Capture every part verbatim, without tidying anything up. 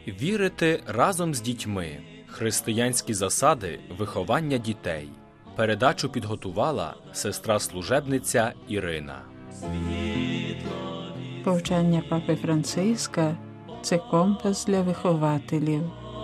Вірити разом з дітьми. Християнські засади виховання дітей. Передачу підготувала сестра-служебниця Ірина. Повчання папи Франциска – це компас для вихователів.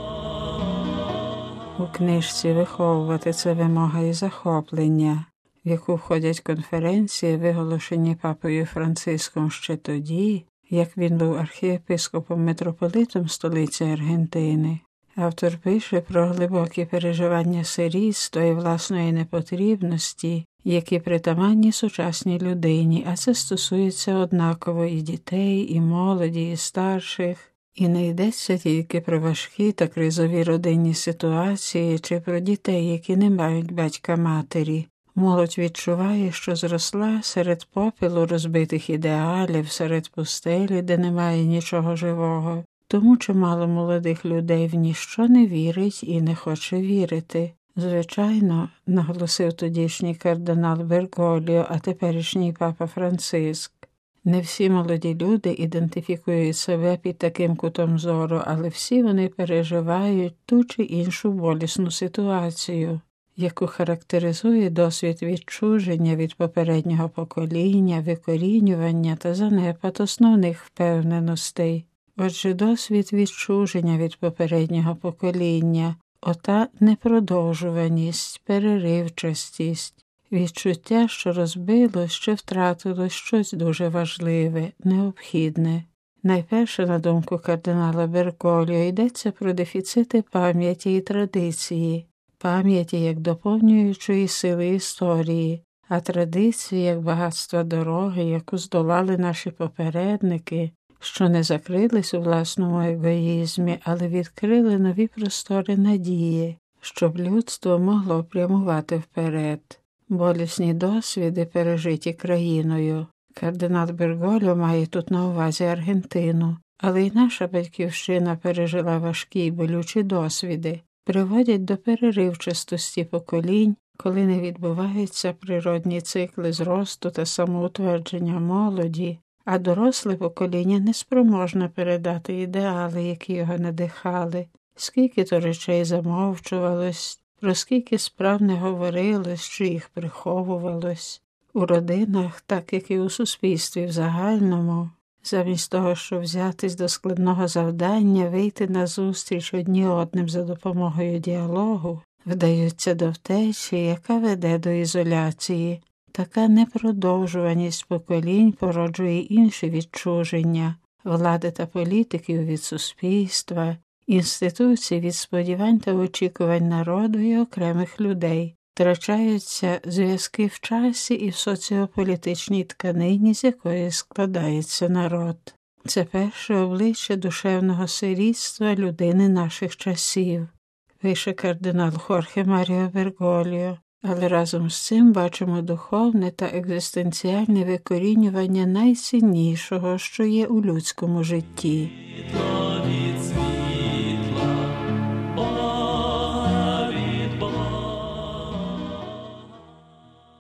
У книжці «Виховувати – це вимога і захоплення», в яку входять конференції, виголошені папою Франциском ще тоді, як він був архієпископом-митрополитом столиці Аргентини. Автор пише про глибокі переживання сирітства і власної непотрібності, які притаманні сучасній людині, а це стосується однаково і дітей, і молоді, і старших. І не йдеться тільки про важкі та кризові родинні ситуації чи про дітей, які не мають батька-матері. Молодь відчуває, що зросла серед попелу розбитих ідеалів, серед пустелі, де немає нічого живого. Тому чимало молодих людей в ніщо не вірить і не хоче вірити. Звичайно, наголосив тодішній кардинал Берголіо, а теперішній папа Франциск. Не всі молоді люди ідентифікують себе під таким кутом зору, але всі вони переживають ту чи іншу болісну ситуацію, яку характеризує досвід відчуження від попереднього покоління, викорінювання та занепад основних впевненостей. Отже, досвід відчуження від попереднього покоління, ота непродовжуваність, переривчастість, відчуття, що розбилось, що втратило щось дуже важливе, необхідне. Найперше, на думку кардинала Берголіо, йдеться про дефіцити пам'яті і традиції, пам'яті як доповнюючої сили історії, а традиції як багатства дороги, яку здолали наші попередники, що не закрились у власному егоїзмі, але відкрили нові простори надії, щоб людство могло прямувати вперед. Болісні досвіди, пережиті країною. Кардинал Берголіо має тут на увазі Аргентину, але й наша батьківщина пережила важкі й болючі досвіди, приводять до переривчастості поколінь, коли не відбуваються природні цикли зросту та самоутвердження молоді, а доросле покоління неспроможне передати ідеали, які його надихали. Скільки то речей замовчувалось, про скільки справ не говорилось, чи їх приховувалось. У родинах, так як і у суспільстві в загальному, замість того, щоб взятись до складного завдання, вийти назустріч одні одним за допомогою діалогу, вдаються до втечі, яка веде до ізоляції. Така непродовжуваність поколінь породжує інші відчуження, влади та політиків від суспільства, інституцій від сподівань та очікувань народу і окремих людей. Втрачаються зв'язки в часі і в соціополітичній тканині, з якої складається народ. Це перше обличчя душевного сирітства людини наших часів, пише кардинал Хорхе Маріо Берголіо. Але разом з цим бачимо духовне та екзистенціальне викорінювання найціннішого, що є у людському житті.